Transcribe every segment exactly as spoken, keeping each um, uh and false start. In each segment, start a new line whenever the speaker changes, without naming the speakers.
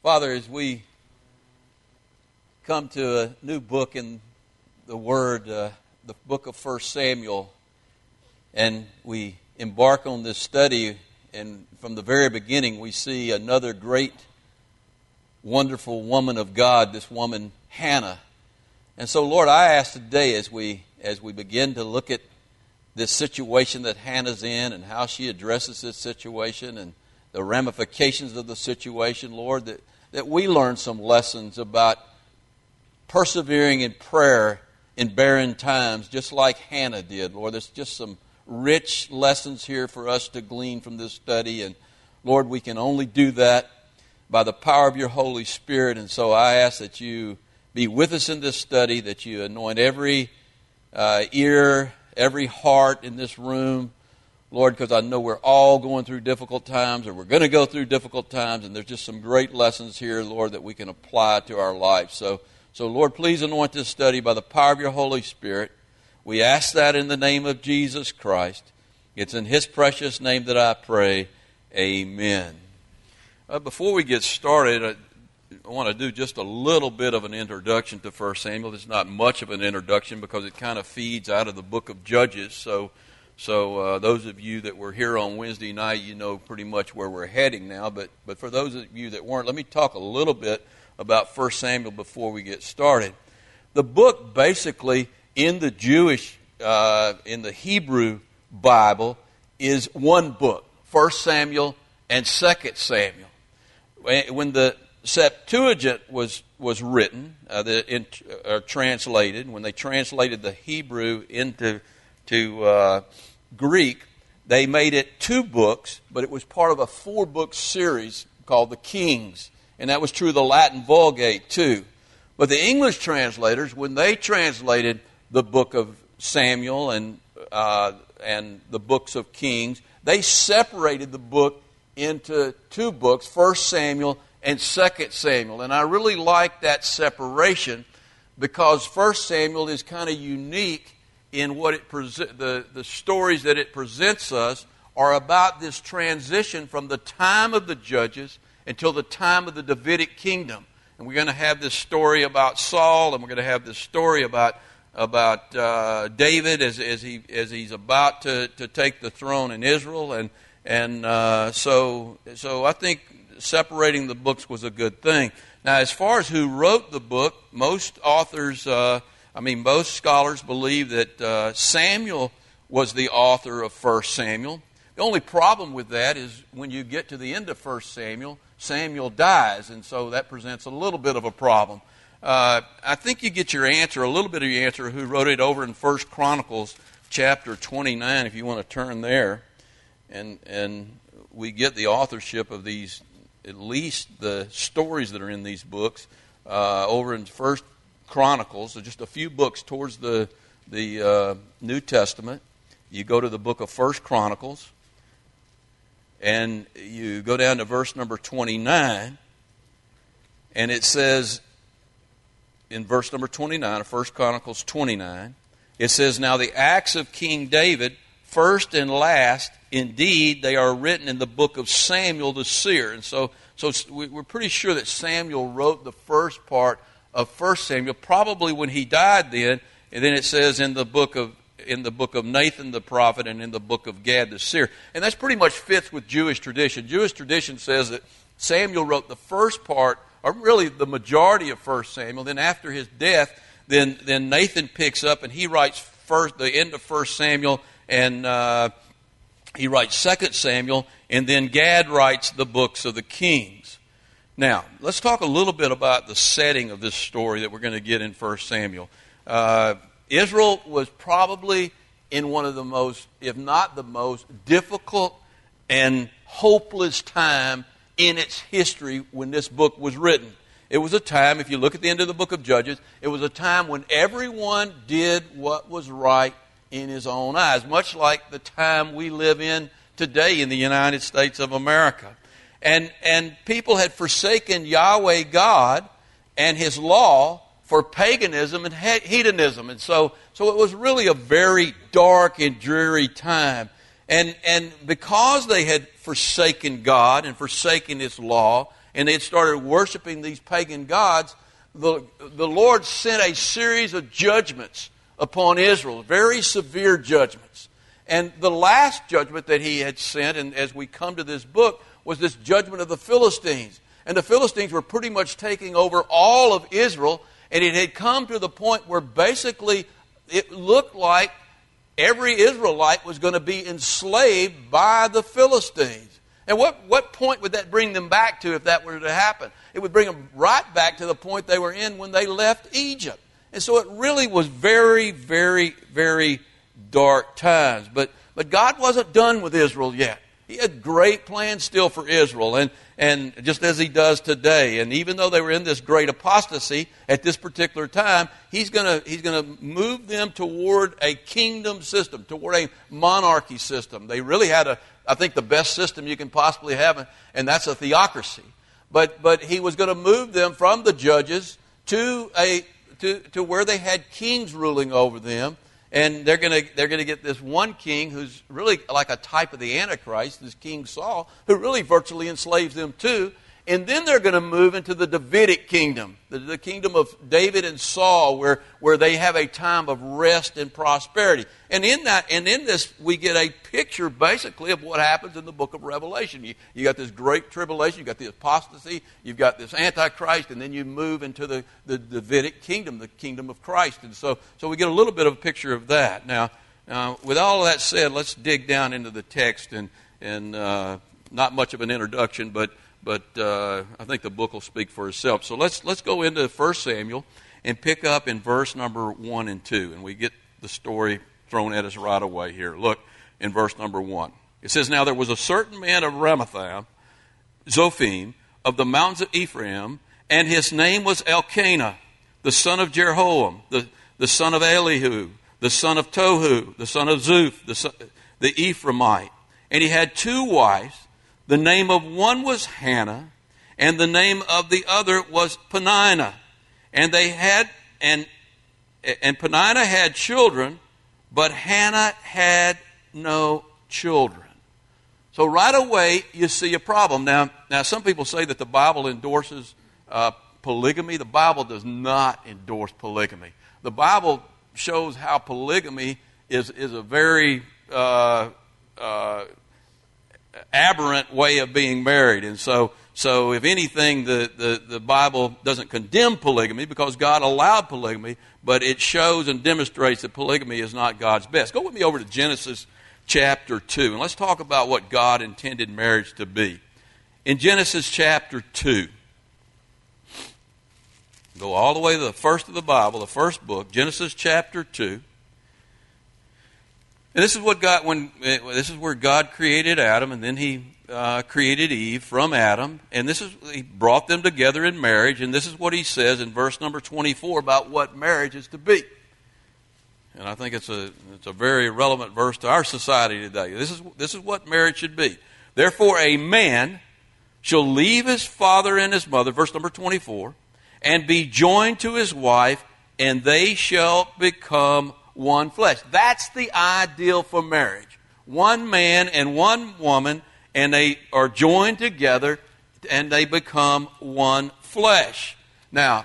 Father, as we come to a new book in the Word, uh, the book of First Samuel, and we embark on this study, and from the very beginning we see another great, wonderful woman of God, this woman Hannah. And so, Lord, I ask today as we as we begin to look at this situation that Hannah's in and how she addresses this situation and the ramifications of the situation, Lord, that, that we learn some lessons about persevering in prayer in barren times, just like Hannah did. Lord, there's just some rich lessons here for us to glean from this study. And Lord, we can only do that by the power of your Holy Spirit. And so I ask that you be with us in this study, that you anoint every uh, ear, every heart in this room, Lord, because I know we're all going through difficult times, or we're going to go through difficult times, and there's just some great lessons here, Lord, that we can apply to our life. So, so Lord, please anoint this study by the power of your Holy Spirit. We ask that in the name of Jesus Christ. It's in His precious name that I pray. Amen. Uh, before we get started, I, I want to do just a little bit of an introduction to First Samuel. It's not much of an introduction because it kind of feeds out of the book of Judges. So, so uh, those of you that were here on Wednesday night, you know pretty much where we're heading now. But, but for those of you that weren't, let me talk a little bit about First Samuel before we get started. The book basically in the Jewish, uh, in the Hebrew Bible, is one book, First Samuel and Second Samuel. When the Septuagint was was written, uh, the, in, uh, translated, when they translated the Hebrew into to uh, Greek, they made it two books, but it was part of a four-book series called the Kings, and that was true of the Latin Vulgate too. But the English translators, when they translated the book of Samuel and uh, and the books of Kings, they separated the book into two books, First Samuel and Second Samuel. And I really like that separation because First Samuel is kind of unique in what it prese- the, the stories that it presents us are about this transition from the time of the judges until the time of the Davidic kingdom. And we're going to have this story about Saul, and we're going to have this story about about uh, David as as he as he's about to, to take the throne in Israel, and and uh, so so I think separating the books was a good thing. Now, as far as who wrote the book, most authors, uh, I mean, most scholars believe that uh, Samuel was the author of First Samuel. The only problem with that is when you get to the end of First Samuel, Samuel dies, and so that presents a little bit of a problem. Uh, I think you get your answer, a little bit of your answer, who wrote it over in First Chronicles chapter twenty-nine, if you want to turn there. And and we get the authorship of these, at least the stories that are in these books, uh, over in First Chronicles. So just a few books towards the, the uh, New Testament. You go to the book of First Chronicles, and you go down to verse number twenty-nine, and it says, in verse number twenty-nine of First Chronicles twenty-nine, it says, "Now the acts of King David, first and last, indeed, they are written in the book of Samuel the seer." And so, so we're pretty sure that Samuel wrote the first part of First Samuel, probably when he died then. And then it says in the book of in the book of Nathan the prophet and in the book of Gad the seer. And that's pretty much fits with Jewish tradition. Jewish tradition says that Samuel wrote the first part, or really the majority of First Samuel. Then after his death, then then Nathan picks up and he writes first the end of First Samuel, and uh, he writes Second Samuel, and then Gad writes the books of the Kings. Now, let's talk a little bit about the setting of this story that we're going to get in First Samuel. Uh, Israel was probably in one of the most, if not the most, difficult and hopeless time in its history when this book was written. It was a time, if you look at the end of the book of Judges, it was a time when everyone did what was right in his own eyes, much like the time we live in today in the United States of America. And and people had forsaken Yahweh God and His law for paganism and hedonism. And so so it was really a very dark and dreary time. And and because they had forsaken God and forsaken His law and they had started worshiping these pagan gods, the, the Lord sent a series of judgments upon Israel, very severe judgments. And the last judgment that he had sent, and as we come to this book, was this judgment of the Philistines. And the Philistines were pretty much taking over all of Israel, and it had come to the point where basically it looked like every Israelite was going to be enslaved by the Philistines. And what, what point would that bring them back to if that were to happen? It would bring them right back to the point they were in when they left Egypt. And so it really was very, very, very dark times. But, but God wasn't done with Israel yet. He had great plans still for Israel, and, and just as he does today. And even though they were in this great apostasy at this particular time, he's going to he's going to move them toward a kingdom system, toward a monarchy system. They really had, a, I think, the best system you can possibly have, and that's a theocracy. But but he was going to move them from the judges to a to, to where they had kings ruling over them. And they're going to they're going to get this one king who's really like a type of the Antichrist, this King Saul, who really virtually enslaves them too. And then they're going to move into the Davidic kingdom, the, the kingdom of David and Saul, where, where they have a time of rest and prosperity. And in that, and in this, we get a picture basically of what happens in the book of Revelation. You, you got this great tribulation, you got the apostasy, you've got this Antichrist, and then you move into the, the Davidic kingdom, the kingdom of Christ. And so, so we get a little bit of a picture of that. Now, uh, with all of that said, let's dig down into the text, and and uh, not much of an introduction, but. But uh, I think the book will speak for itself. So let's let's go into First Samuel and pick up in verse number one and two. And we get the story thrown at us right away here. Look in verse number one. It says, "Now there was a certain man of Ramathaim, Zophim, of the mountains of Ephraim, and his name was Elkanah, the son of Jeroham, the, the son of Elihu, the son of Tohu, the son of Zuph, the, son, the Ephraimite. And he had two wives. The name of one was Hannah, and the name of the other was Peninnah. And they had, and and Peninnah had children, but Hannah had no children." So right away you see a problem. Now, now some people say that the Bible endorses uh, polygamy. The Bible does not endorse polygamy. The Bible shows how polygamy is is a very uh, uh, aberrant way of being married. And so so if anything, the, the, the Bible doesn't condemn polygamy because God allowed polygamy, but it shows and demonstrates that polygamy is not God's best. Go with me over to Genesis chapter two, and let's talk about what God intended marriage to be. In Genesis chapter two, go all the way to the first of the Bible, the first book, Genesis chapter two. And this is what God, when this is where God created Adam, and then He uh, created Eve from Adam, and this is He brought them together in marriage. And this is what He says in verse number twenty-four about what marriage is to be. And I think it's a it's a very relevant verse to our society today. This is this is what marriage should be. "Therefore, a man shall leave his father and his mother," verse number twenty-four, "and be joined to his wife, and they shall become one flesh." That's the ideal for marriage. One man and one woman, and they are joined together, and they become one flesh. Now,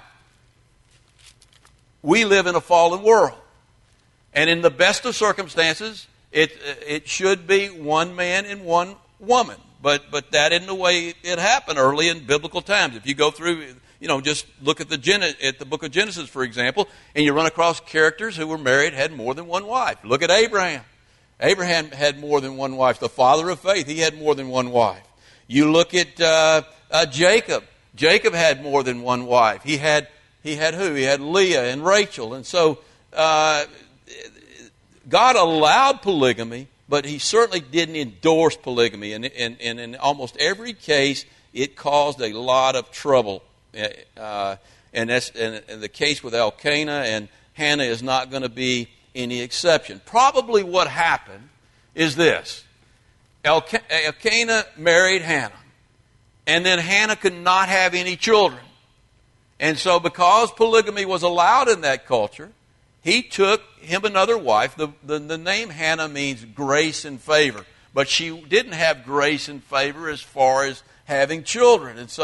we live in a fallen world. And in the best of circumstances, it it should be one man and one woman. But but that isn't the way it happened early in biblical times. If you go through, you know, just look at the Gen- at the book of Genesis, for example, and you run across characters who were married, had more than one wife. Look at Abraham. Abraham had more than one wife. The father of faith, he had more than one wife. You look at uh, uh, Jacob. Jacob had more than one wife. He had he had who? He had Leah and Rachel. And so uh, God allowed polygamy, but He certainly didn't endorse polygamy. And, and, and in almost every case, it caused a lot of trouble. Uh, and that's and, and the case with Elkanah and Hannah is not going to be any exception. Probably what happened is this. Elka- Elkanah married Hannah, and then Hannah could not have any children. And so because polygamy was allowed in that culture, he took him another wife. The, the, the name Hannah means grace and favor, but she didn't have grace and favor as far as having children. And so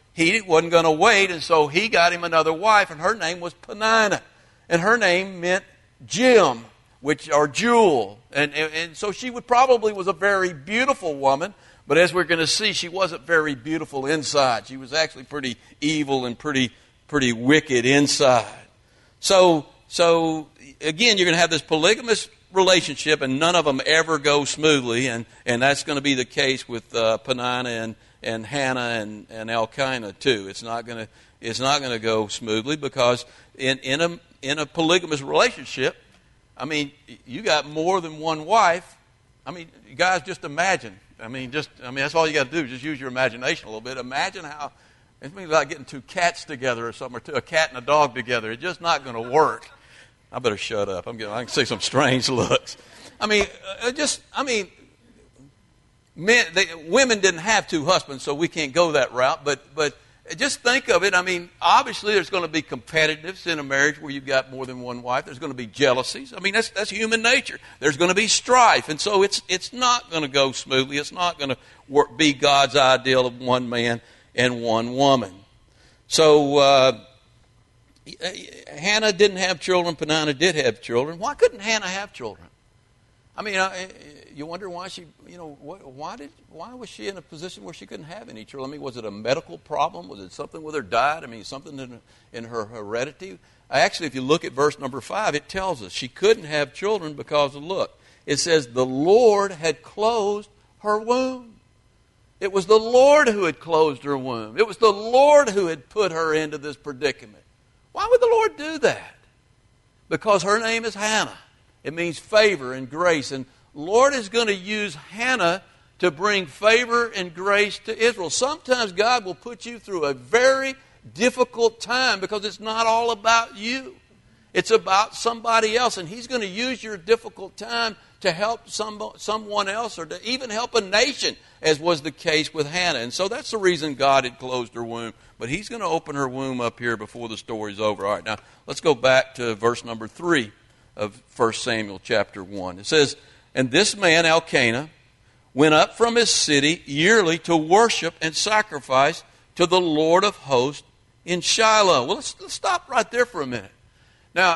he wasn't going to wait, and so he got him another wife, and her name was Peninnah. And her name meant gem, which or jewel. And, and, and so she would probably was a very beautiful woman, but as we're going to see, she wasn't very beautiful inside. She was actually pretty evil and pretty pretty wicked inside. So, so again, you're going to have this polygamous relationship, and none of them ever go smoothly, and, and that's going to be the case with uh, Peninnah and, and Hannah and, and Elkanah too. It's not going to it's not going to go smoothly because in in a in a polygamous relationship, I mean, you got more than one wife. I mean, you guys, just imagine. I mean, just I mean, that's all you got to do. Just use your imagination a little bit. Imagine how it's like getting two cats together or something, or two, a cat and a dog together. It's just not going to work. I better shut up. I'm getting, I can see some strange looks. I mean, uh, just I mean, men, they, women didn't have two husbands, so we can't go that route. But but. Just think of it. I mean, obviously there's going to be competitiveness in a marriage where you've got more than one wife. There's going to be jealousies. I mean, that's that's human nature. There's going to be strife. And so it's it's not going to go smoothly. It's not going to work, be God's ideal of one man and one woman. So uh, Hannah didn't have children. Peninnah did have children. Why couldn't Hannah have children? I mean, uh, you wonder why she, you know, why did, why was she in a position where she couldn't have any children? I mean, was it a medical problem? Was it something with her diet? I mean, something in, in her heredity? Actually, if you look at verse number five, it tells us she couldn't have children because of, look, it says the Lord had closed her womb. It was the Lord who had closed her womb. It was the Lord who had put her into this predicament. Why would the Lord do that? Because her name is Hannah. It means favor and grace. And Lord is going to use Hannah to bring favor and grace to Israel. Sometimes God will put you through a very difficult time because it's not all about you. It's about somebody else. And He's going to use your difficult time to help some, someone else or to even help a nation, as was the case with Hannah. And so that's the reason God had closed her womb. But He's going to open her womb up here before the story's over. All right, now let's go back to verse number three of First Samuel chapter one. It says, and this man, Elkanah, went up from his city yearly to worship and sacrifice to the Lord of hosts in Shiloh. Well, let's, let's stop right there for a minute. Now,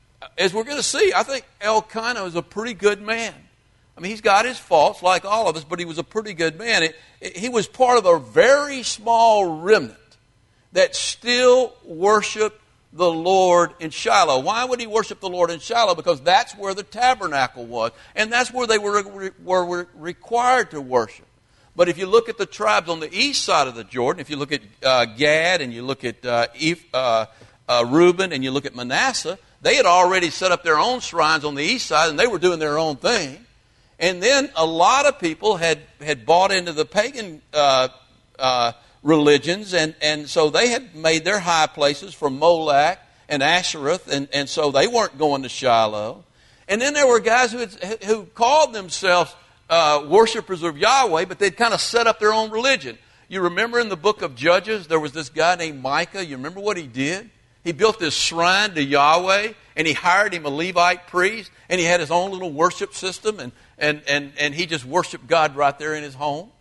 as we're going to see, I think Elkanah is a pretty good man. I mean, he's got his faults like all of us, but he was a pretty good man. It, it, he was part of a very small remnant that still worshiped the Lord in Shiloh. Why would he worship the Lord in Shiloh? Because that's where the tabernacle was, and that's where they were, were required to worship. But if you look at the tribes on the east side of the Jordan, if you look at uh, Gad and you look at uh, Eph, uh, uh, Reuben and you look at Manasseh, they had already set up their own shrines on the east side, and they were doing their own thing. And then a lot of people had, had bought into the pagan uh, uh religions, and, and so they had made their high places from Molech and Ashereth, and, and so they weren't going to Shiloh. And then there were guys who had, who called themselves uh, worshipers of Yahweh, but they'd kind of set up their own religion. You remember in the book of Judges, there was this guy named Micah. You remember what he did? He built this shrine to Yahweh, and he hired him a Levite priest, and he had his own little worship system, and, and, and, and he just worshiped God right there in his home.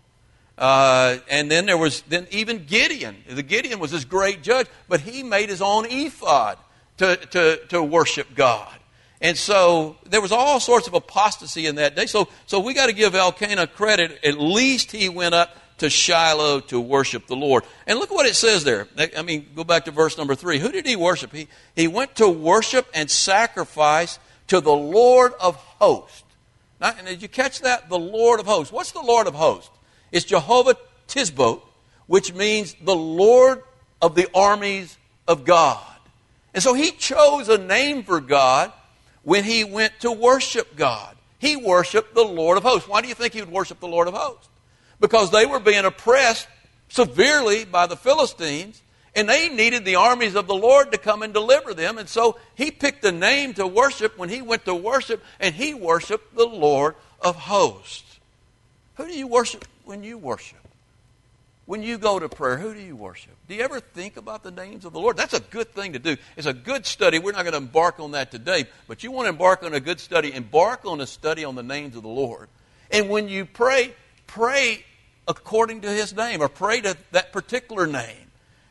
Uh, and then there was then even Gideon. The Gideon was this great judge, but he made his own ephod to, to, to worship God. And so there was all sorts of apostasy in that day. So, so we got to give Elkanah credit. At least he went up to Shiloh to worship the Lord. And look what it says there. I mean, go back to verse number three. Who did he worship? He, he went to worship and sacrifice to the Lord of hosts. Now, and did you catch that? The Lord of hosts. What's the Lord of hosts? It's Jehovah Tisbot, which means the Lord of the armies of God. And so he chose a name for God when he went to worship God. He worshiped the Lord of hosts. Why do you think he would worship the Lord of hosts? Because they were being oppressed severely by the Philistines, and they needed the armies of the Lord to come and deliver them. And so he picked a name to worship when he went to worship, and he worshiped the Lord of hosts. Who do you worship when you worship? When you go to prayer, who do you worship? Do you ever think about the names of the Lord? That's a good thing to do. It's a good study. We're not going to embark on that today, but you want to embark on a good study, embark on a study on the names of the Lord. And when you pray, pray according to His name, or pray to that particular name.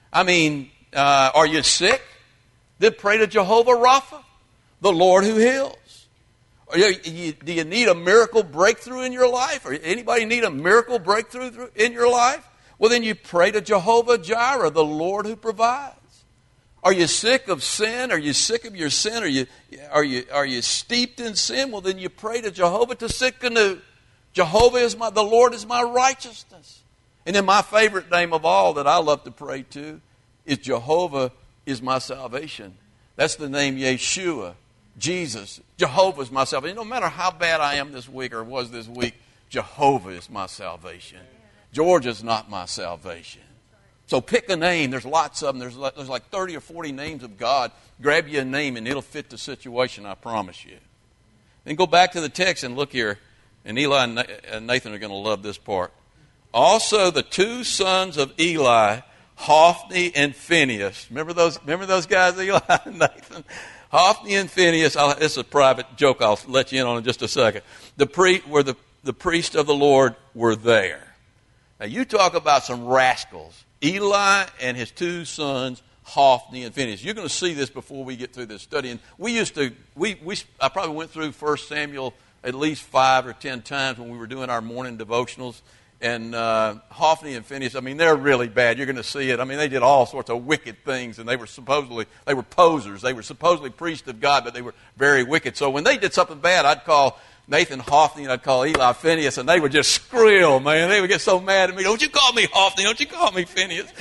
I mean, uh, are you sick? Then pray to Jehovah Rapha, the Lord who heals. Are you, you, do you need a miracle breakthrough in your life? Or anybody need a miracle breakthrough in your life? Well, then you pray to Jehovah Jireh, the Lord who provides. Are you sick of sin? Are you sick of your sin? Are you, are you, are you steeped in sin? Well, then you pray to Jehovah Tsidkenu. Jehovah is my, the Lord is my righteousness. And then my favorite name of all that I love to pray to is Jehovah is my salvation. That's the name Yeshua, Jesus. Jehovah is my salvation. No matter how bad I am this week or was this week, Jehovah is my salvation. George is not my salvation. So pick a name. There's lots of them. There's, there's like thirty or forty names of God. Grab you a name and it'll fit the situation, I promise you. Then go back to the text and look here. And Eli and Nathan are going to love this part. Also the two sons of Eli, Hophni and Phinehas. Remember those, remember those guys, Eli and Nathan? Hophni and Phinehas. I'll, this is a private joke I'll let you in on in just a second. The pre, were the, the priests of the Lord were there. Now you talk about some rascals. Eli and his two sons, Hophni and Phinehas. You're going to see this before we get through this study. And we used to, we, we I probably went through First Samuel at least five or ten times when we were doing our morning devotionals. And uh, Hophni and Phinehas, I mean, they're really bad. You're going to see it. I mean, they did all sorts of wicked things, and they were supposedly, they were posers. They were supposedly priests of God, but they were very wicked. So when they did something bad, I'd call Nathan Hophni and I'd call Eli Phinehas, and they would just squeal, man. They would get so mad at me. Don't you call me Hophni? Don't you call me Phinehas?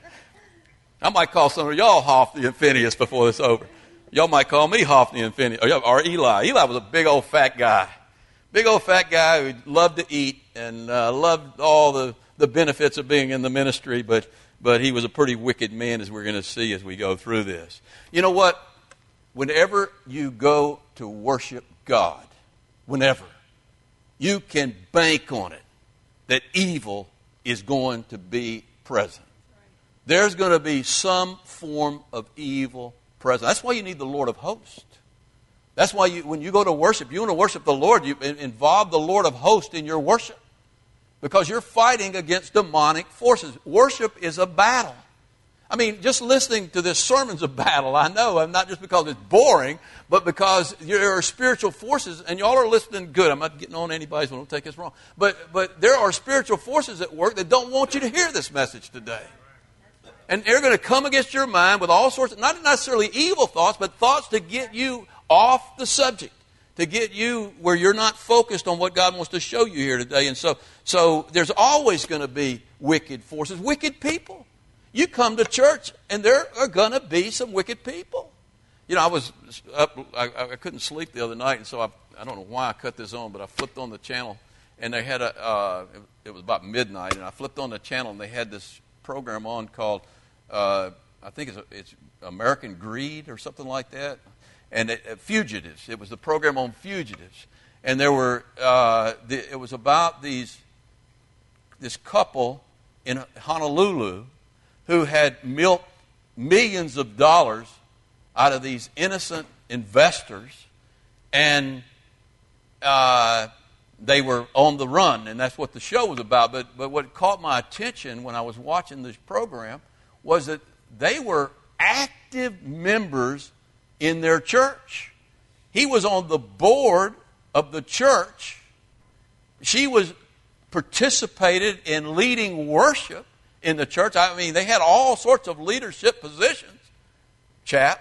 I might call some of y'all Hophni and Phinehas before it's over. Y'all might call me Hophni and Phinehas, or, or Eli. Eli was a big old fat guy. Big old fat guy who loved to eat and uh, loved all the, the benefits of being in the ministry, but, but he was a pretty wicked man, as we're going to see as we go through this. You know what? Whenever you go to worship God, whenever, you can bank on it that evil is going to be present. There's going to be some form of evil present. That's why you need the Lord of hosts. That's why you, when you go to worship, you want to worship the Lord, you involve the Lord of hosts in your worship. Because you're fighting against demonic forces. Worship is a battle. I mean, just listening to this sermon's a battle, I know. And not just because it's boring, but because there are spiritual forces, and y'all are listening good. I'm not getting on anybody, so don't take this wrong. But, but there are spiritual forces at work that don't want you to hear this message today. And they're going to come against your mind with all sorts of, not necessarily evil thoughts, but thoughts to get you off the subject, to get you where you're not focused on what God wants to show you here today. And so, so there's always going to be wicked forces, wicked people. You come to church, and there are going to be some wicked people. You know, I was up, I, I couldn't sleep the other night, and so I, I don't know why I cut this on, but I flipped on the channel, and they had a, uh, it, it was about midnight, and I flipped on the channel, and they had this program on called, uh, I think it's, it's American Greed or something like that. And it, uh, fugitives. It was the program on fugitives, and there were. Uh, the, it was about these this couple in Honolulu who had milked millions of dollars out of these innocent investors, and uh, they were on the run, and that's what the show was about. But but what caught my attention when I was watching this program was that they were active members in their church. He was on the board of the church. She was participated in leading worship in the church. I mean, they had all sorts of leadership positions. Chap.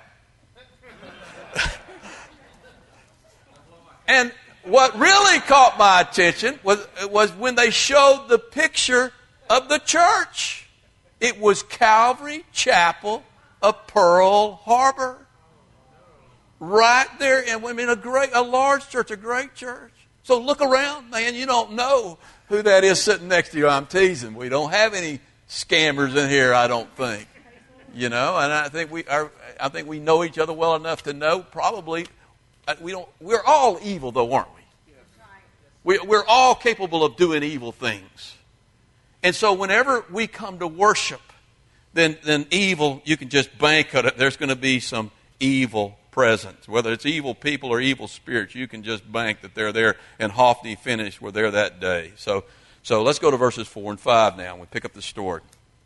And what really caught my attention was, was when they showed the picture of the church. It was Calvary Chapel of Pearl Harbor. Right there, and I mean, a great, a large church, a great church. So look around, man. You don't know who that is sitting next to you. I'm teasing. We don't have any scammers in here, I don't think. You know, and I think we are. I think we know each other well enough to know. Probably, we don't. We're all evil, though, aren't we? we we're all capable of doing evil things. And so, whenever we come to worship, then then evil, you can just bank on it. There's going to be some evil presence. Whether it's evil people or evil spirits, you can just bank that they're there. And Hophni finished were there that day. So, so let's go to verses four and five now, and we pick up the story.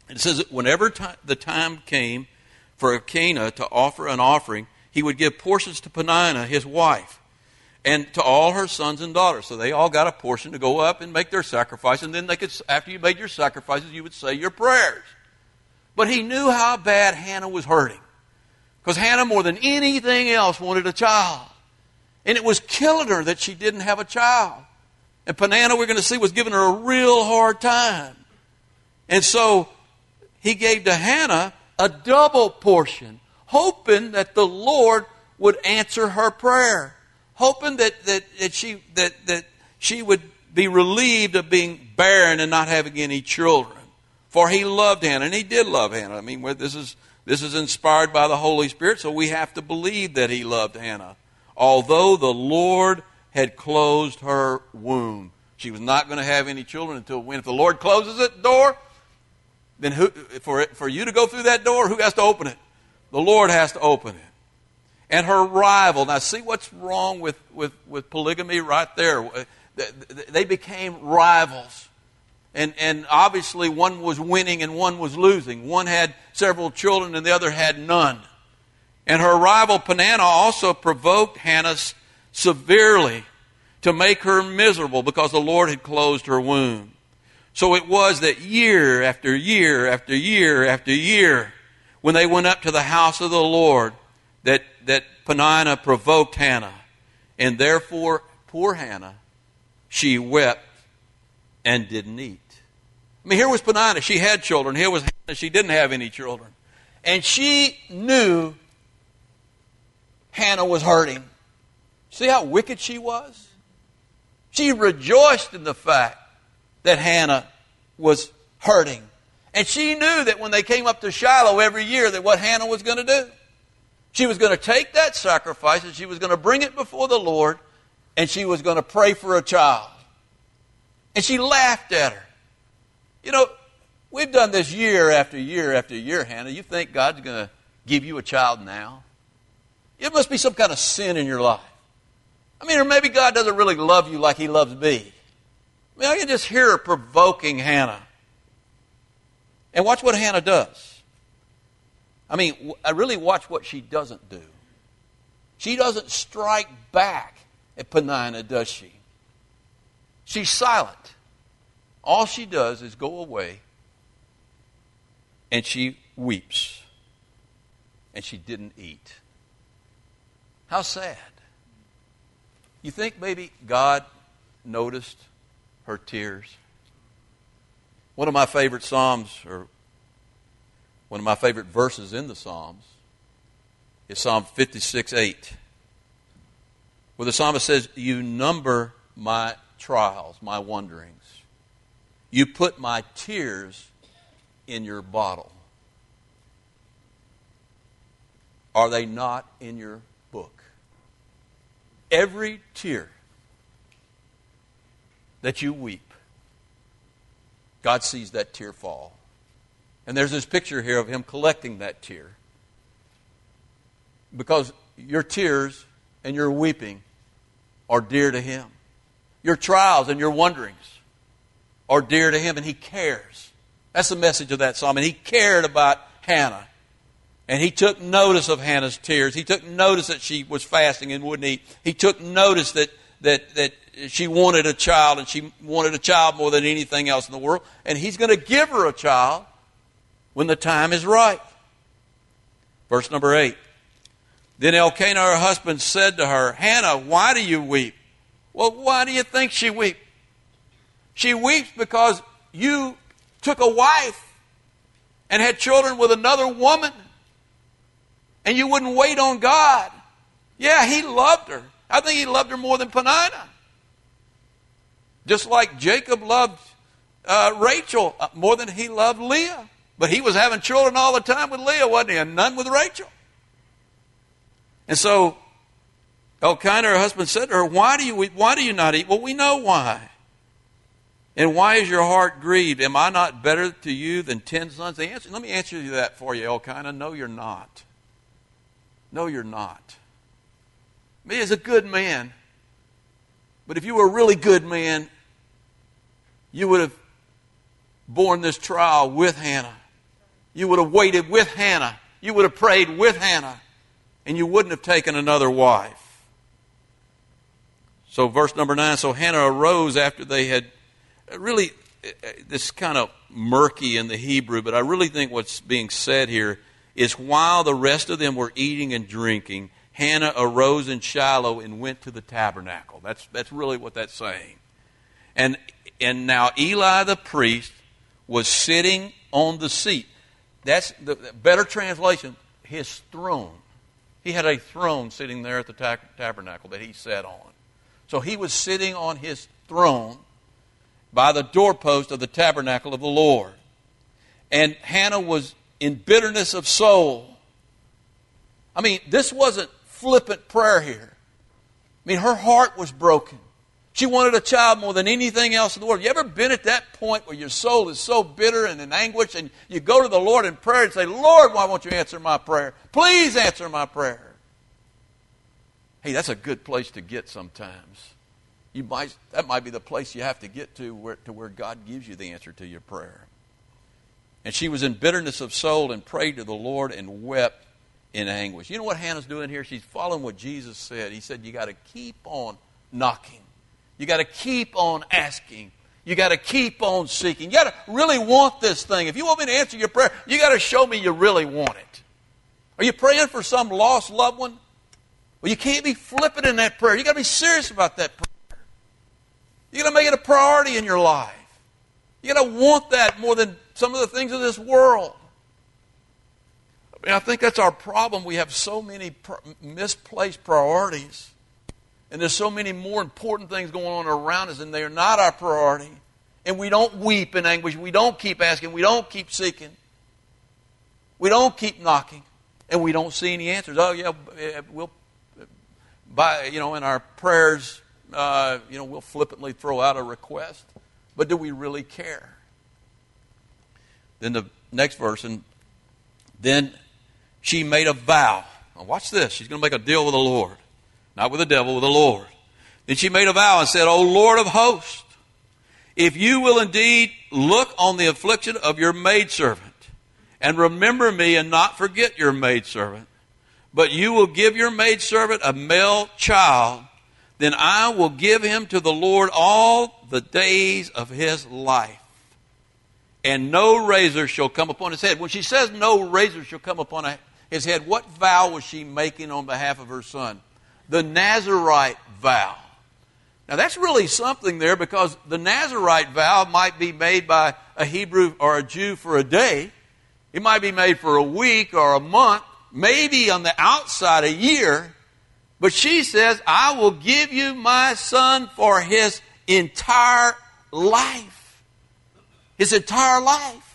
It says that whenever t- the time came for Elkanah to offer an offering, he would give portions to Peninnah, his wife, and to all her sons and daughters. So they all got a portion to go up and make their sacrifice, and then they could, after you made your sacrifices, you would say your prayers. But he knew how bad Hannah was hurting, because Hannah, more than anything else, wanted a child. And it was killing her that she didn't have a child. And Peninnah, we're going to see, was giving her a real hard time. And so he gave to Hannah a double portion, hoping that the Lord would answer her prayer, hoping that, that, that, she, that, that she would be relieved of being barren and not having any children. For he loved Hannah, and he did love Hannah. I mean, this is, this is inspired by the Holy Spirit, so we have to believe that he loved Hannah. Although the Lord had closed her womb. She was not going to have any children until when? If the Lord closes that door, then who, for, for you to go through that door, who has to open it? The Lord has to open it. And her rival, now see what's wrong with, with, with polygamy right there. They became rivals. And, and obviously one was winning and one was losing. One had several children and the other had none. And her rival Peninnah also provoked Hannah severely to make her miserable because the Lord had closed her womb. So it was that year after year after year after year, when they went up to the house of the Lord, that, that Peninnah provoked Hannah. And therefore, poor Hannah, she wept and didn't eat. I mean, here was Peninnah. She had children. Here was Hannah. She didn't have any children. And she knew Hannah was hurting. See how wicked she was? She rejoiced in the fact that Hannah was hurting. And she knew that when they came up to Shiloh every year, that what Hannah was going to do. She was going to take that sacrifice and she was going to bring it before the Lord, and she was going to pray for a child. And she laughed at her. You know, we've done this year after year after year, Hannah. You think God's going to give you a child now? It must be some kind of sin in your life. I mean, or maybe God doesn't really love you like he loves me. I mean, I can just hear her provoking Hannah. And watch what Hannah does. I mean, I really watch what she doesn't do. She doesn't strike back at Peninnah, does she? She's silent. All she does is go away and she weeps. And she didn't eat. How sad. You think maybe God noticed her tears? One of my favorite Psalms, or one of my favorite verses in the Psalms, is Psalm fifty-six eight, where the psalmist says, "You number my trials, my wanderings. You put my tears in your bottle. Are they not in your book?" Every tear that you weep, God sees that tear fall. And there's this picture here of him collecting that tear. Because your tears and your weeping are dear to him. Your trials and your wanderings are dear to him, and he cares. That's the message of that psalm. And he cared about Hannah. And he took notice of Hannah's tears. He took notice that she was fasting and wouldn't eat. He took notice that, that, that she wanted a child, and she wanted a child more than anything else in the world. And he's going to give her a child when the time is right. Verse number eight. Then Elkanah, her husband, said to her, "Hannah, why do you weep?" Well, why do you think she weeps? She weeps because you took a wife and had children with another woman, and you wouldn't wait on God. Yeah, he loved her. I think he loved her more than Peninnah. Just like Jacob loved uh, Rachel more than he loved Leah. But he was having children all the time with Leah, wasn't he? And none with Rachel. And so Elkanah, her husband, said to her, "Why do you weep? Why do you not eat?" Well, we know why. "And why is your heart grieved? Am I not better to you than ten sons?" The answer, let me answer you that for you, Elkanah. No, you're not. No, you're not. Me is a good man. But if you were a really good man, you would have borne this trial with Hannah. You would have waited with Hannah. You would have prayed with Hannah. And you wouldn't have taken another wife. So verse number nine, so Hannah arose after they had, really, this is kind of murky in the Hebrew, but I really think what's being said here is while the rest of them were eating and drinking, Hannah arose in Shiloh and went to the tabernacle. That's that's really what that's saying. And and now Eli the priest was sitting on the seat. That's the better translation, his throne. He had a throne sitting there at the ta- tabernacle that he sat on. So he was sitting on his throne by the doorpost of the tabernacle of the Lord. And Hannah was in bitterness of soul. I mean, this wasn't flippant prayer here. I mean, her heart was broken. She wanted a child more than anything else in the world. You ever been at that point where your soul is so bitter and in anguish, and you go to the Lord in prayer and say, Lord, why won't you answer my prayer? Please answer my prayer. Hey, that's a good place to get sometimes. You might that might be the place you have to get to where, to where God gives you the answer to your prayer. And she was in bitterness of soul and prayed to the Lord and wept in anguish. You know what Hannah's doing here? She's following what Jesus said. He said, you got to keep on knocking. You got to keep on asking. You got to keep on seeking. You got to really want this thing. If you want me to answer your prayer, you got to show me you really want it. Are you praying for some lost loved one? Well, you can't be flippant in that prayer. You got to be serious about that prayer. You got to make it a priority in your life. You got to want that more than some of the things of this world. I mean, I think that's our problem. We have so many pr- misplaced priorities. And there's so many more important things going on around us, and they are not our priority. And we don't weep in anguish. We don't keep asking. We don't keep seeking. We don't keep knocking. And we don't see any answers. Oh, yeah, we'll, by, you know, in our prayers, uh, you know, we'll flippantly throw out a request. But do we really care? Then the next verse, and then she made a vow. Now watch this. She's going to make a deal with the Lord. Not with the devil, with the Lord. Then she made a vow and said, O Lord of hosts, if you will indeed look on the affliction of your maidservant, and remember me and not forget your maidservant, but you will give your maidservant a male child, then I will give him to the Lord all the days of his life. And no razor shall come upon his head. When she says no razor shall come upon his head, what vow was she making on behalf of her son? The Nazirite vow. Now that's really something there, because the Nazirite vow might be made by a Hebrew or a Jew for a day. It might be made for a week or a month, maybe on the outside a year. But she says, I will give you my son for his entire life. His entire life.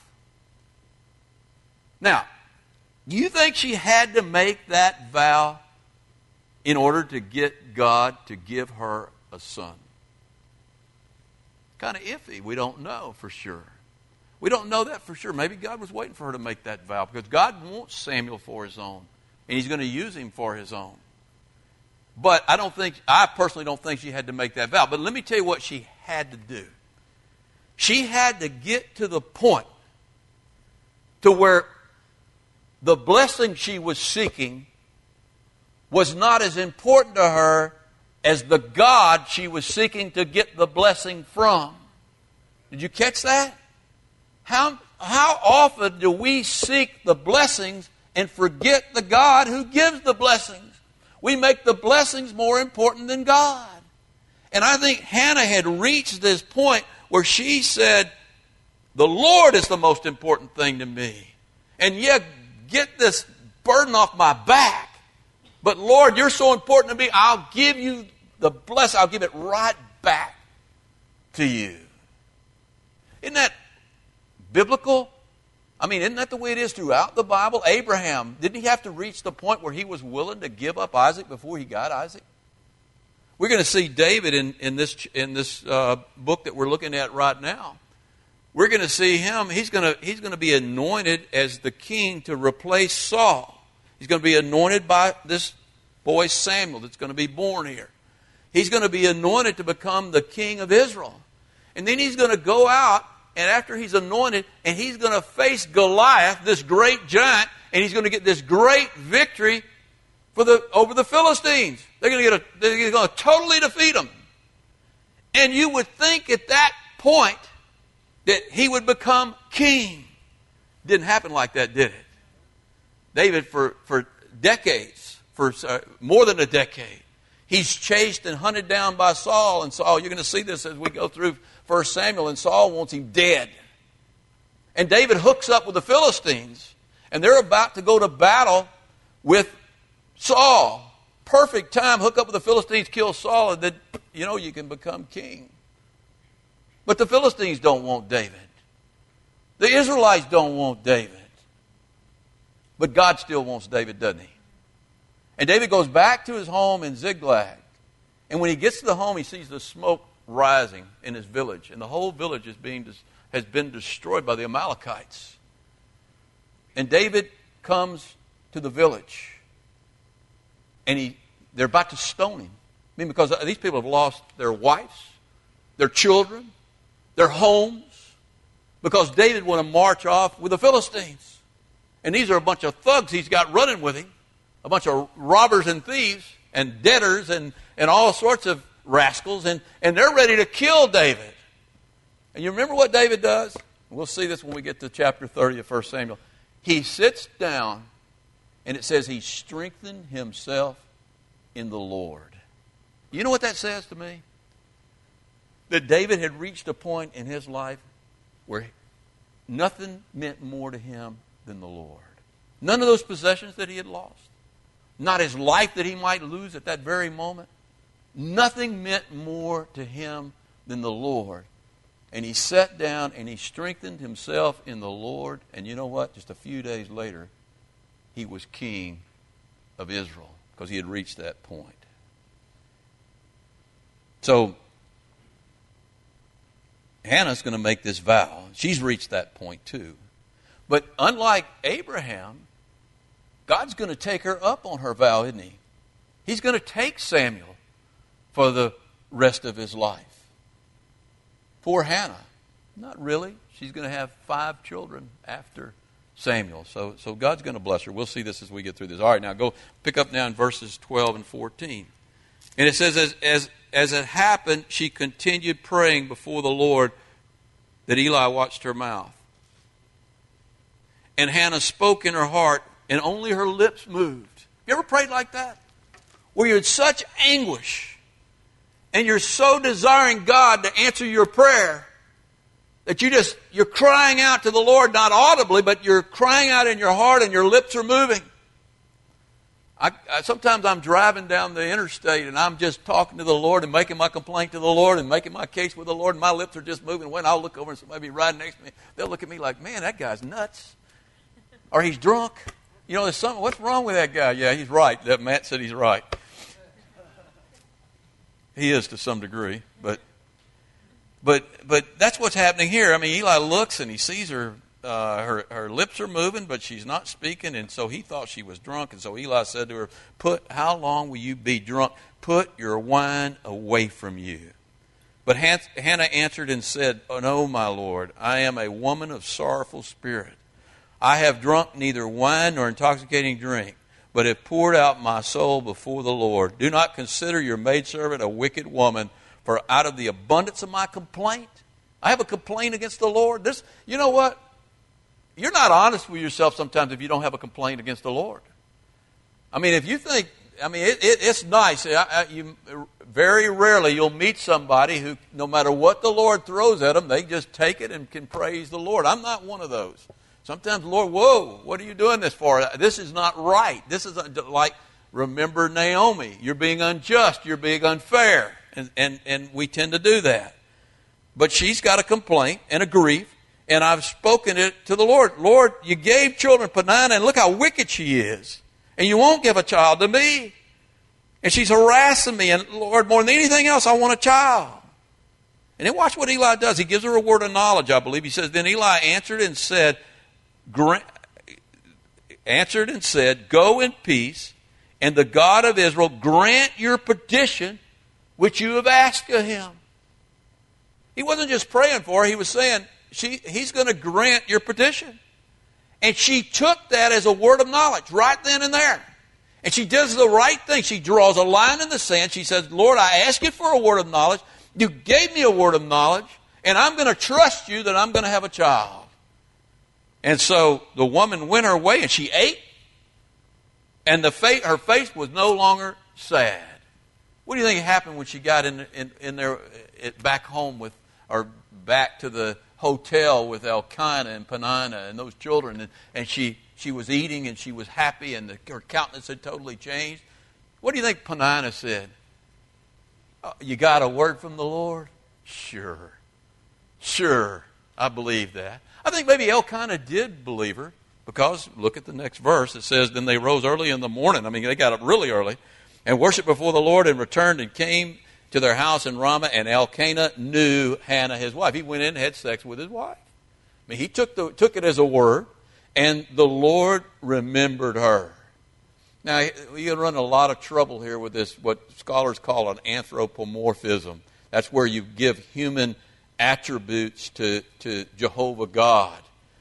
Now, do you think she had to make that vow in order to get God to give her a son? Kind of iffy. We don't know for sure. We don't know that for sure. Maybe God was waiting for her to make that vow, because God wants Samuel for his own, and he's going to use him for his own. But I don't think, I personally don't think she had to make that vow. But let me tell you what she had to do. She had to get to the point to where the blessing she was seeking was not as important to her as the God she was seeking to get the blessing from. Did you catch that? How, how often do we seek the blessings and forget the God who gives the blessings? We make the blessings more important than God. And I think Hannah had reached this point where she said, the Lord is the most important thing to me. And yeah, get this burden off my back. But Lord, you're so important to me, I'll give you the blessing. I'll give it right back to you. Isn't that biblical? I mean, isn't that the way it is throughout the Bible? Abraham, didn't he have to reach the point where he was willing to give up Isaac before he got Isaac? We're going to see David in, in this, in this uh, book that we're looking at right now. We're going to see him. He's going to, he's going to be anointed as the king to replace Saul. He's going to be anointed by this boy Samuel that's going to be born here. He's going to be anointed to become the king of Israel. And then he's going to go out and after he's anointed, and he's going to face Goliath, this great giant, and he's going to get this great victory for the over the Philistines. They're going to get a, they're going to totally defeat them. And you would think at that point that he would become king. Didn't happen like that, did it? David, for, for decades, for uh, more than a decade, he's chased and hunted down by Saul. And Saul, you're going to see this as we go through First Samuel, and Saul wants him dead. And David hooks up with the Philistines, and they're about to go to battle with Saul. Perfect time, hook up with the Philistines, kill Saul, and then, you know, you can become king. But the Philistines don't want David. The Israelites don't want David. But God still wants David, doesn't he? And David goes back to his home in Ziklag. And when he gets to the home, he sees the smoke rising in his village. And the whole village is being, has been destroyed by the Amalekites. And David comes to the village. And he, they're about to stone him. I mean, because these people have lost their wives, their children, their homes, because David wanted to march off with the Philistines. And these are a bunch of thugs he's got running with him, a bunch of robbers and thieves and debtors and, and all sorts of rascals, and, and they're ready to kill David. And you remember what David does? We'll see this when we get to chapter thirty of First Samuel. He sits down, and it says he strengthened himself in the Lord. You know what that says to me? That David had reached a point in his life where nothing meant more to him than the Lord. None of those possessions that he had lost. Not his life that he might lose at that very moment. Nothing meant more to him than the Lord. And he sat down and he strengthened himself in the Lord. And you know what? Just a few days later, he was king of Israel because he had reached that point. So, Hannah's going to make this vow. She's reached that point too. But unlike Abraham, God's going to take her up on her vow, isn't he? He's going to take Samuel for the rest of his life. Poor Hannah. Not really. She's going to have five children after Samuel. So, so God's going to bless her. We'll see this as we get through this. All right, now go pick up now in verses twelve and fourteen. And it says, as, as, as it happened, she continued praying before the Lord that Eli watched her mouth. And Hannah spoke in her heart, and only her lips moved. You ever prayed like that? Where you're in such anguish, and you're so desiring God to answer your prayer, that you just, you're crying out to the Lord, not audibly, but you're crying out in your heart, and your lips are moving. I, I, sometimes I'm driving down the interstate and I'm just talking to the Lord and making my complaint to the Lord and making my case with the Lord, and my lips are just moving. When I'll look over and somebody be riding next to me, they'll look at me like, man, that guy's nuts. Or he's drunk. You know, there's something, what's wrong with that guy? Yeah, he's right. That Matt said he's right. He is to some degree, but but but that's what's happening here. I mean, Eli looks and he sees her. Uh, her her lips are moving, but she's not speaking, and so he thought she was drunk. And so Eli said to her, "Put how long will you be drunk? Put your wine away from you." But Han- Hannah answered and said, "Oh, no, my Lord, I am a woman of sorrowful spirit. I have drunk neither wine nor intoxicating drink, but have poured out my soul before the Lord. Do not consider your maidservant a wicked woman, for out of the abundance of my complaint, I have a complaint against the Lord." This, you know what? You're not honest with yourself sometimes if you don't have a complaint against the Lord. I mean, if you think, I mean, it, it, it's nice. I, I, you, very rarely you'll meet somebody who, no matter what the Lord throws at them, they just take it and can praise the Lord. I'm not one of those. Sometimes the Lord, whoa, what are you doing this for? This is not right. This is like, remember Naomi. You're being unjust. You're being unfair. And, and, and we tend to do that. But she's got a complaint and a grief. And I've spoken it to the Lord. Lord, you gave children Peninnah, and look how wicked she is. And you won't give a child to me. And she's harassing me. And Lord, more than anything else, I want a child. And then watch what Eli does. He gives her a word of knowledge, I believe. He says, then Eli answered and said, answered and said, go in peace, and the God of Israel grant your petition which you have asked of him. He wasn't just praying for her. He was saying, she, he's going to grant your petition. And she took that as a word of knowledge right then and there. And she does the right thing. She draws a line in the sand. She says, Lord, I asked you for a word of knowledge. You gave me a word of knowledge. And I'm going to trust you that I'm going to have a child. And so the woman went her way and she ate. And the fa- her face was no longer sad. What do you think happened when she got in, in, in there it, back home with, or back to the hotel with Elkanah and Peninnah and those children, and, and she, she was eating and she was happy and the, her countenance had totally changed? What do you think Peninnah said? Oh, you got a word from the Lord? Sure. Sure. I believe that. I think maybe Elkanah did believe her, because look at the next verse. It says, then they rose early in the morning. I mean, they got up really early and worshiped before the Lord and returned and came to their house in Ramah, and Elkanah knew Hannah, his wife. He went in and had sex with his wife. I mean, he took, the, took it as a word, and the Lord remembered her. Now, you run a lot of trouble here with this, what scholars call an anthropomorphism. That's where you give human attributes to, to Jehovah God.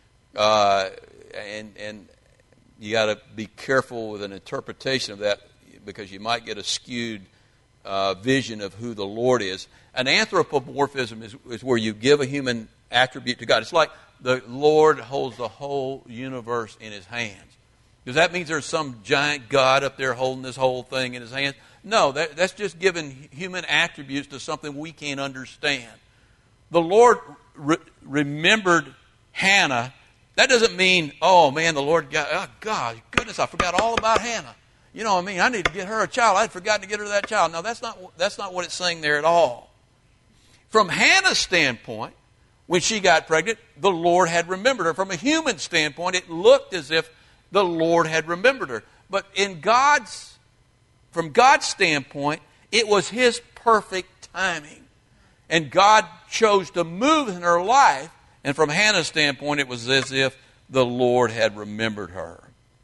Uh, and, and you got to be careful with an interpretation of that, because you might get a skewed uh, vision of who the Lord is. An anthropomorphism is, is where you give a human attribute to God. It's like the Lord holds the whole universe in his hands. Does that mean there's some giant God up there holding this whole thing in his hands? No, that, that's just giving human attributes to something we can't understand. The Lord re- remembered Hannah. That doesn't mean, oh man, the Lord got, oh God, goodness, I forgot all about Hannah. You know what I mean? I need to get her a child. I'd forgotten to get her that child. No, that's not, that's not what it's saying there at all. From Hannah's standpoint, when she got pregnant, the Lord had remembered her. From a human standpoint, it looked as if the Lord had remembered her. But in God's, from God's standpoint, it was his perfect timing. And God chose to move in her life. And from Hannah's standpoint, it was as if the Lord had remembered her.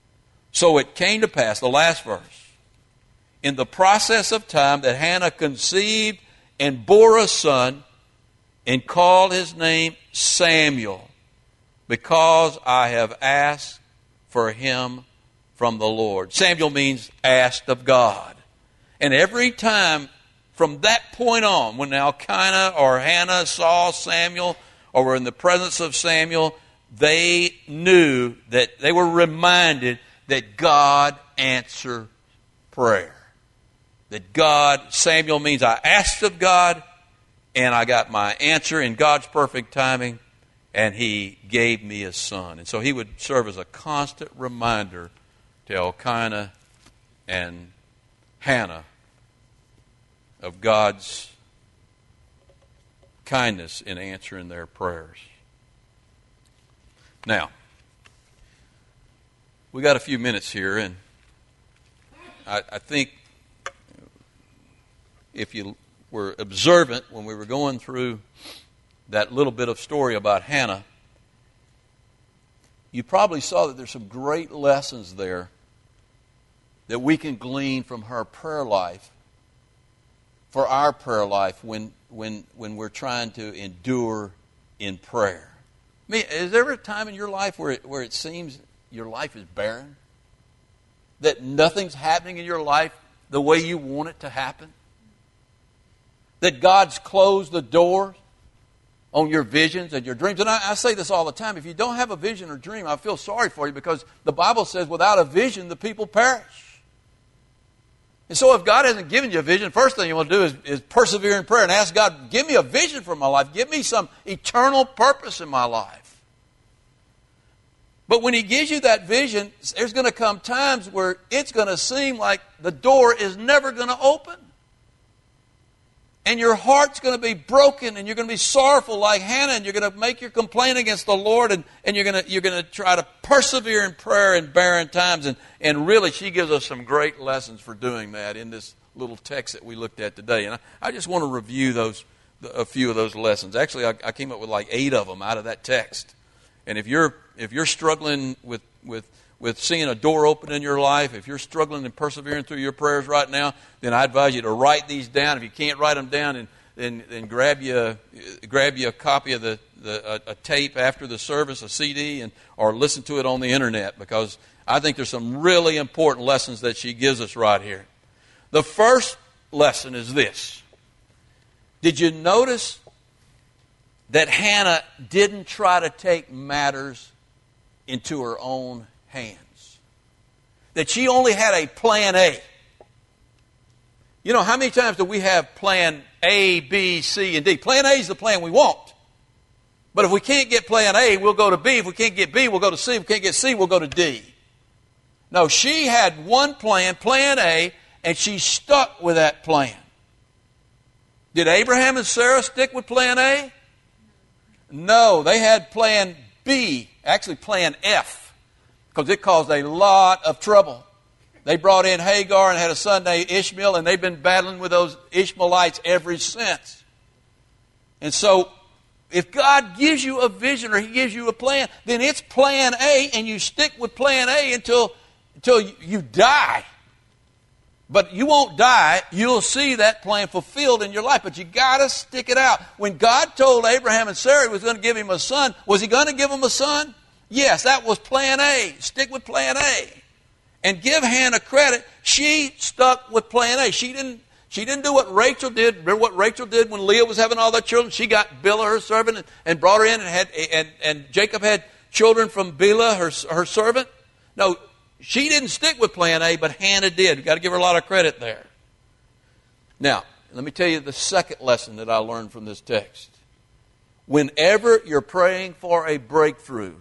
So it came to pass, the last verse, in the process of time that Hannah conceived and bore a son and called his name Samuel, because I have asked for him from the Lord. Samuel means asked of God. And every time from that point on, when Elkanah or Hannah saw Samuel or were in the presence of Samuel, they knew that they were reminded that God answered prayer. That God, Samuel means I asked of God and I got my answer in God's perfect timing, and he gave me a son. And so he would serve as a constant reminder to Elkanah and Hannah of God's kindness in answering their prayers. Now, we got a few minutes here, and I, I think if you were observant when we were going through that little bit of story about Hannah, you probably saw that there's some great lessons there that we can glean from her prayer life for our prayer life when when when we're trying to endure in prayer. I mean, is there ever a time in your life where it, where it seems your life is barren? That nothing's happening in your life the way you want it to happen? That God's closed the door on your visions and your dreams? And I, I say this all the time. If you don't have a vision or dream, I feel sorry for you, because the Bible says without a vision, the people perish. And so if God hasn't given you a vision, first thing you want to do is, is persevere in prayer and ask God, give me a vision for my life. Give me some eternal purpose in my life. But when he gives you that vision, there's going to come times where it's going to seem like the door is never going to open. And your heart's going to be broken, and you're going to be sorrowful like Hannah, and you're going to make your complaint against the Lord, and, and you're going to you're going to try to persevere in prayer in barren times. And, and really, she gives us some great lessons for doing that in this little text that we looked at today. And I, I just want to review those a few of those lessons. Actually, I, I came up with like eight of them out of that text. And if you're if you're struggling with with with seeing a door open in your life, if you're struggling and persevering through your prayers right now, then I advise you to write these down. If you can't write them down, and and, and grab you a, grab you a copy of the, the a, a tape after the service, a C D, and or listen to it on the internet, because I think there's some really important lessons that she gives us right here. The first lesson is this. Did you notice that Hannah didn't try to take matters into her own hands? That she only had a plan A. You know, how many times do we have plan A, B, C, and D? Plan A is the plan we want. But if we can't get plan A, we'll go to B. If we can't get B, we'll go to C. If we can't get C, we'll go to D. No, she had one plan, plan A, and she stuck with that plan. Did Abraham and Sarah stick with plan A? No, they had plan B, actually plan F, because it caused a lot of trouble. They brought in Hagar and had a son named Ishmael, and they've been battling with those Ishmaelites ever since. And so, if God gives you a vision or He gives you a plan, then it's plan A, and you stick with plan A until, until you die. But you won't die. You'll see that plan fulfilled in your life. But you got to stick it out. When God told Abraham and Sarah He was going to give him a son, was He going to give him a son? Yes, that was plan A. Stick with plan A. And give Hannah credit. She stuck with plan A. She didn't, she didn't do what Rachel did. Remember what Rachel did when Leah was having all the children? She got Bilhah, her servant, and, and brought her in, and, had, and, and Jacob had children from Bilhah, her, her servant. No, she didn't stick with plan A, but Hannah did. You've got to give her a lot of credit there. Now, let me tell you the second lesson that I learned from this text. Whenever you're praying for a breakthrough,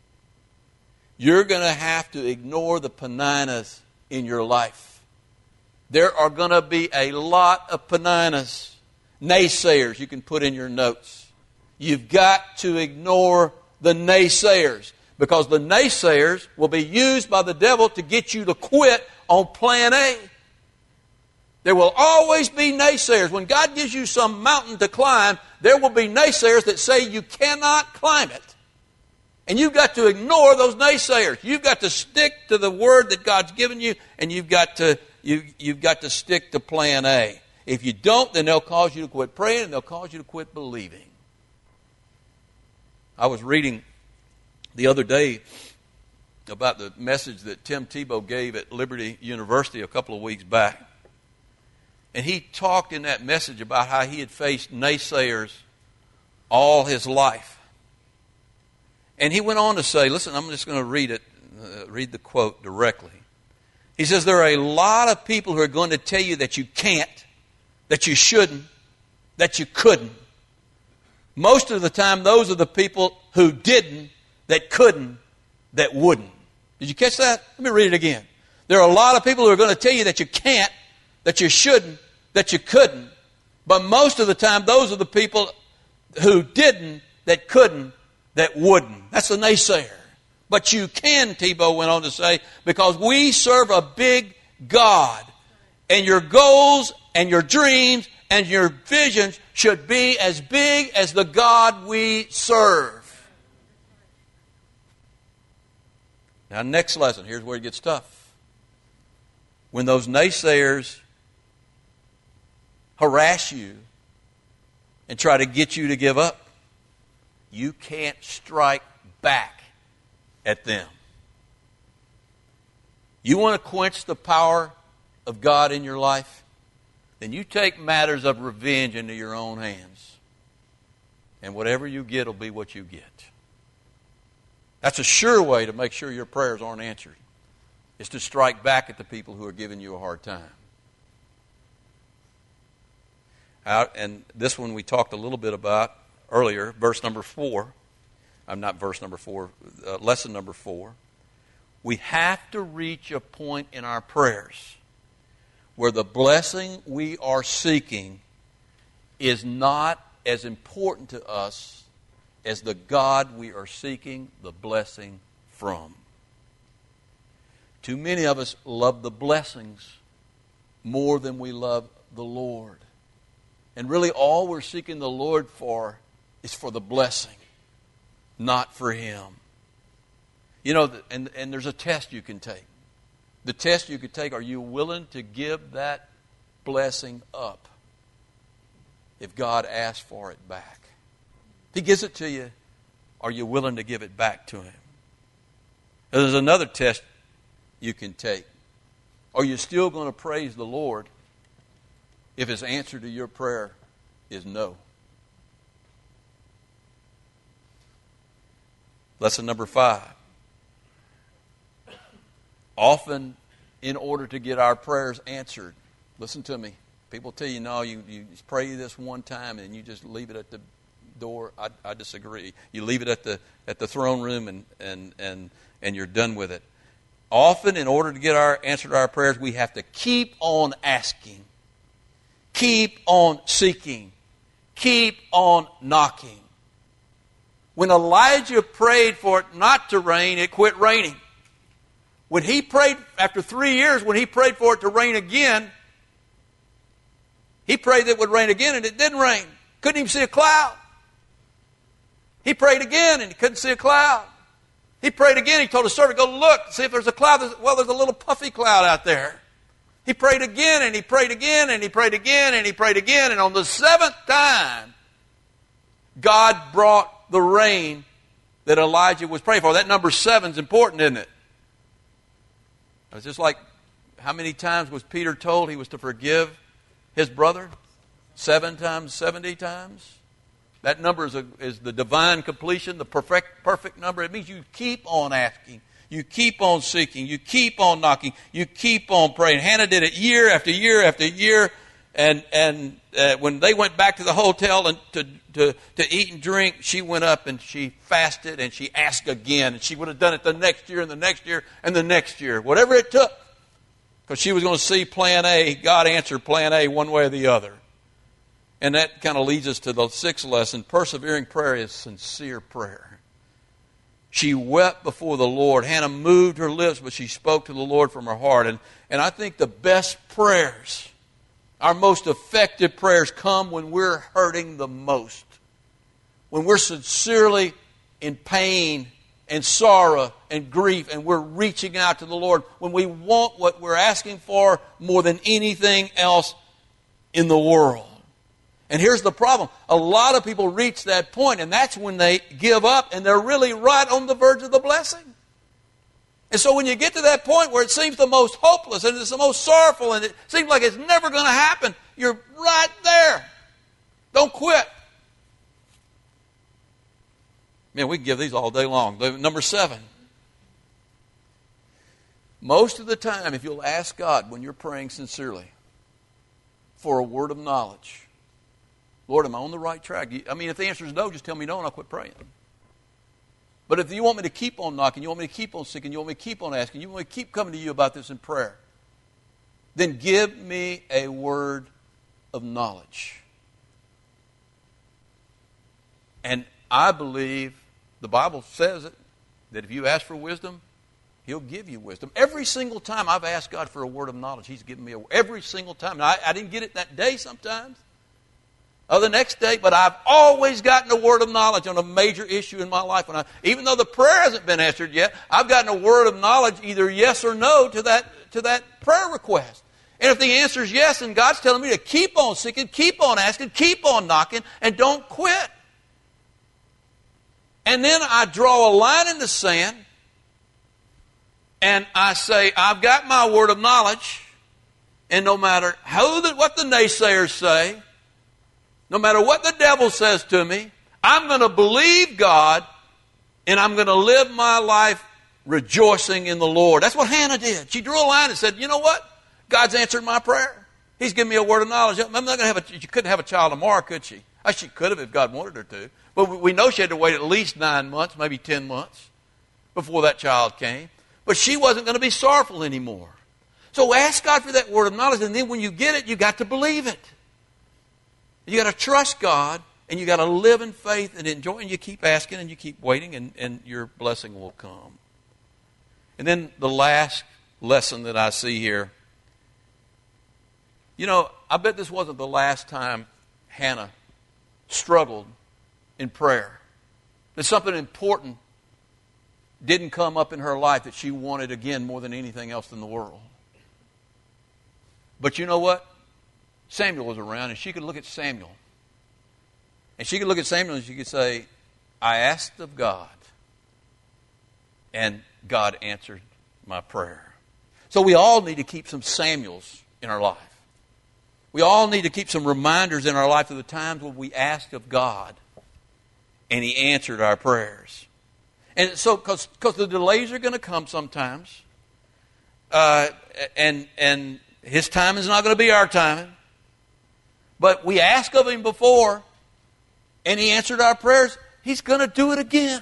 you're going to have to ignore the Peninnahs in your life. There are going to be a lot of Peninnahs, naysayers you can put in your notes. You've got to ignore the naysayers, because the naysayers will be used by the devil to get you to quit on plan A. There will always be naysayers. When God gives you some mountain to climb, there will be naysayers that say you cannot climb it. And you've got to ignore those naysayers. You've got to stick to the word that God's given you, and you've got to, you, you've got to stick to plan A. If you don't, then they'll cause you to quit praying, and they'll cause you to quit believing. I was reading the other day about the message that Tim Tebow gave at Liberty University a couple of weeks back. And he talked in that message about how he had faced naysayers all his life. And he went on to say, listen, I'm just going to read it, uh, read the quote directly. He says, there are a lot of people who are going to tell you that you can't, that you shouldn't, that you couldn't. Most of the time, those are the people who didn't, that couldn't, that wouldn't. Did you catch that? Let me read it again. There are a lot of people who are going to tell you that you can't, that you shouldn't, that you couldn't. But most of the time, those are the people who didn't, that couldn't, that wouldn't. That's a naysayer. But you can, Tebow went on to say, because we serve a big God. And your goals and your dreams and your visions should be as big as the God we serve. Now, next lesson. Here's where it gets tough. When those naysayers harass you and try to get you to give up, you can't strike back at them. You want to quench the power of God in your life? Then you take matters of revenge into your own hands. And whatever you get will be what you get. That's a sure way to make sure your prayers aren't answered. Is to strike back at the people who are giving you a hard time. Out, and this one we talked a little bit about earlier, verse number four. I'm not verse number four, uh, lesson number four. We have to reach a point in our prayers where the blessing we are seeking is not as important to us as the God we are seeking the blessing from. Too many of us love the blessings more than we love the Lord. And really all we're seeking the Lord for is for the blessing, not for Him. You know, and, and there's a test you can take. The test you could take, are you willing to give that blessing up? if God asks for it back? If He gives it to you, are you willing to give it back to Him? There's another test you can take. Are you still going to praise the Lord if His answer to your prayer is no? Lesson number five. Often, in order to get our prayers answered, listen to me. People tell you, no, you, you just pray this one time and you just leave it at the door. I, I disagree. You leave it at the at the throne room and, and, and, and you're done with it. Often, in order to get our answer to our prayers, we have to keep on asking. Keep on seeking. Keep on knocking. When Elijah prayed for it not to rain, it quit raining. When he prayed, after three years, when he prayed for it to rain again, he prayed that it would rain again and it didn't rain. Couldn't even see a cloud. He prayed again and he couldn't see a cloud. He prayed again. He told his servant, go look, see if there's a cloud. Well, there's a little puffy cloud out there. He prayed again and he prayed again and he prayed again and he prayed again. And on the seventh time, God brought the rain that Elijah was praying for. That number seven is important, isn't it? It's just like, how many times was Peter told he was to forgive his brother? Seven times, seventy times? That number is, a, is the divine completion, the perfect, perfect number. It means you keep on asking. You keep on seeking. You keep on knocking. You keep on praying. Hannah did it year after year after year. And and uh, when they went back to the hotel and to, to, to eat and drink, she went up and she fasted and she asked again. And she would have done it the next year and the next year and the next year. Whatever it took. Because she was going to see plan A. God answered plan A one way or the other. And that kind of leads us to the sixth lesson. Persevering prayer is sincere prayer. She wept before the Lord. Hannah moved her lips, but she spoke to the Lord from her heart. And, and I think the best prayers, our most effective prayers, come when we're hurting the most. When we're sincerely in pain and sorrow and grief and we're reaching out to the Lord. When we want what we're asking for more than anything else in the world. And here's the problem. A lot of people reach that point, and that's when they give up, and they're really right on the verge of the blessing. And so when you get to that point where it seems the most hopeless, and it's the most sorrowful, and it seems like it's never going to happen, you're right there. Don't quit. Man, we can give these all day long. Number seven. Most of the time, if you'll ask God when you're praying sincerely for a word of knowledge, Lord, am I on the right track? I mean, if the answer is no, just tell me no and I'll quit praying. But if you want me to keep on knocking, you want me to keep on seeking, you want me to keep on asking, you want me to keep coming to you about this in prayer, then give me a word of knowledge. And I believe the Bible says it, that if you ask for wisdom, He'll give you wisdom. Every single time I've asked God for a word of knowledge, He's given me a word. Every single time. Now, I, I didn't get it that day sometimes, or the next day, but I've always gotten a word of knowledge on a major issue in my life. When I, even though the prayer hasn't been answered yet, I've gotten a word of knowledge, either yes or no, to that, to that prayer request. And if the answer is yes, and God's telling me to keep on seeking, keep on asking, keep on knocking, and don't quit. And then I draw a line in the sand, and I say, I've got my word of knowledge, and no matter how the, what the naysayers say, no matter what the devil says to me, I'm going to believe God, and I'm going to live my life rejoicing in the Lord. That's what Hannah did. She drew a line and said, you know what? God's answered my prayer. He's given me a word of knowledge. I'm not going to have a, she couldn't have a child tomorrow, could she? Oh, she could have if God wanted her to. But we know she had to wait at least nine months, maybe ten months, before that child came. But she wasn't going to be sorrowful anymore. So ask God for that word of knowledge, and then when you get it, you got to believe it. You got to trust God, and you got to live in faith and enjoy, and you keep asking and you keep waiting, and, and your blessing will come. And then the last lesson that I see here, you know, I bet this wasn't the last time Hannah struggled in prayer. That something important didn't come up in her life that she wanted again more than anything else in the world. But you know what? Samuel was around, and she could look at Samuel And she could look at Samuel and she could say, I asked of God, and God answered my prayer. So we all need to keep some Samuels in our life. We all need to keep some reminders in our life of the times when we asked of God and He answered our prayers. And so, because the delays are going to come sometimes, uh, and and His time is not going to be our timing, but we asked of Him before and He answered our prayers, He's going to do it again.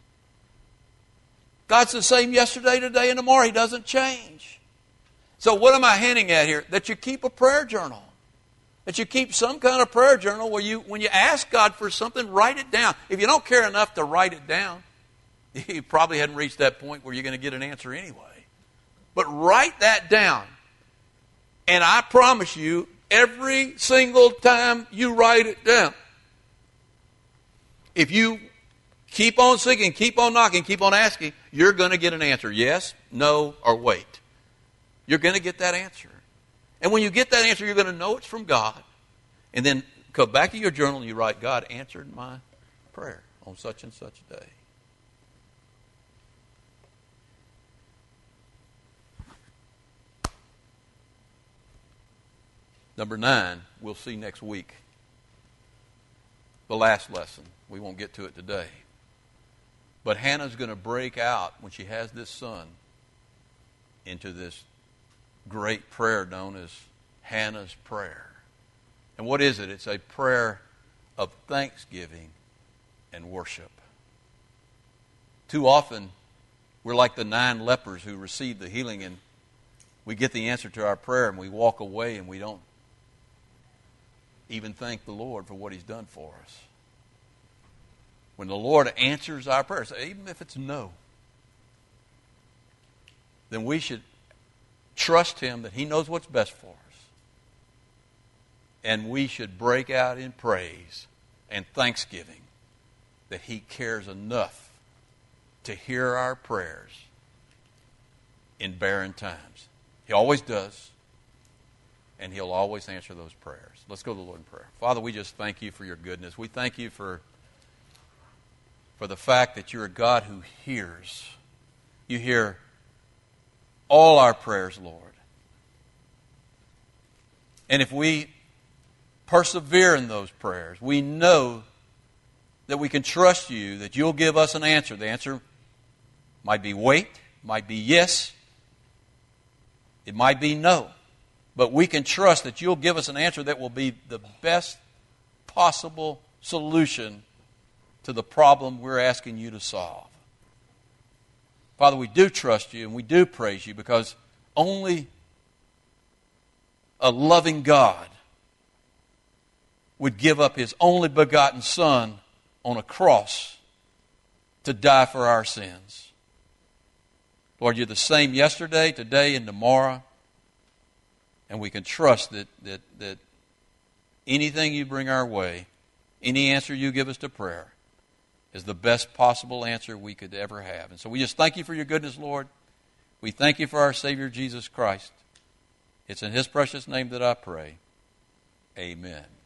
God's the same yesterday, today, and tomorrow. He doesn't change. So what am I hinting at here? That you keep a prayer journal. That you keep some kind of prayer journal where you, when you ask God for something, write it down. If you don't care enough to write it down, you probably hadn't reached that point where you're going to get an answer anyway. But write that down. And I promise you, every single time you write it down, if you keep on seeking, keep on knocking, keep on asking, you're going to get an answer. Yes, no, or wait. You're going to get that answer. And when you get that answer, you're going to know it's from God. And then come back to your journal and you write, God answered my prayer on such and such a day. Number nine, we'll see next week. The last lesson. We won't get to it today. But Hannah's going to break out when she has this son into this great prayer known as Hannah's prayer. And what is it? It's a prayer of thanksgiving and worship. Too often, we're like the nine lepers who received the healing, and we get the answer to our prayer and we walk away and we don't even thank the Lord for what He's done for us. When the Lord answers our prayers, even if it's no, then we should trust Him that He knows what's best for us. And we should break out in praise and thanksgiving that He cares enough to hear our prayers in barren times. He always does, and He'll always answer those prayers. Let's go to the Lord in prayer. Father, we just thank You for Your goodness. We thank You for for the fact that You're a God who hears. You hear all our prayers, Lord. And if we persevere in those prayers, we know that we can trust You, that You'll give us an answer. The answer might be wait, might be yes, it might be no. But we can trust that You'll give us an answer that will be the best possible solution to the problem we're asking You to solve. Father, we do trust You and we do praise You because only a loving God would give up His only begotten Son on a cross to die for our sins. Lord, You're the same yesterday, today, and tomorrow. And we can trust that, that, that anything You bring our way, any answer You give us to prayer, is the best possible answer we could ever have. And so we just thank You for Your goodness, Lord. We thank You for our Savior, Jesus Christ. It's in His precious name that I pray. Amen.